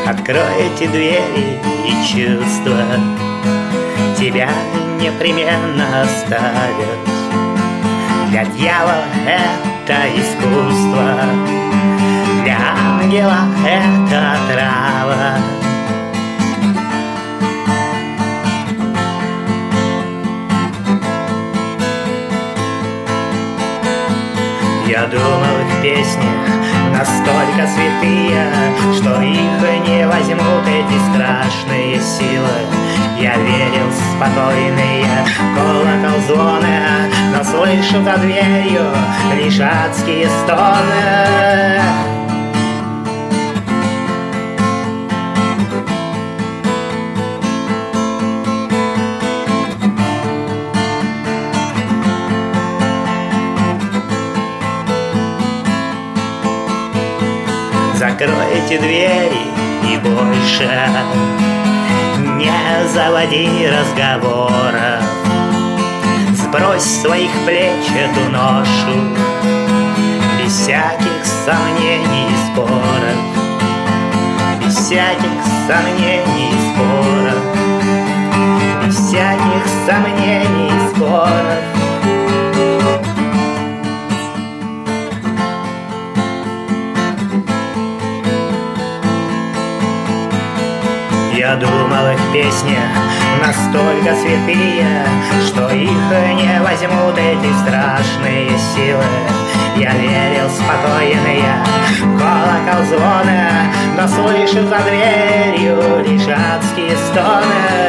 Откройте двери, и чувства тебя непременно оставят. Для дьявола это искусство, для ангела это трава. Я думал, их песни настолько святые, что их не возьмут эти страшные силы. Я верил в спокойные колокол звоны, но слышу за дверью лишь адские стоны. Закройте двери и больше не заводи разговоров. Сбрось с своих плеч эту ношу, без всяких сомнений и споров, без всяких сомнений и споров, без всяких сомнений и споров. Я думал, их песни настолько святые, что их не возьмут эти страшные силы. Я верил в спокойные колокол звоны, но слышу за дверью лишь адские стоны.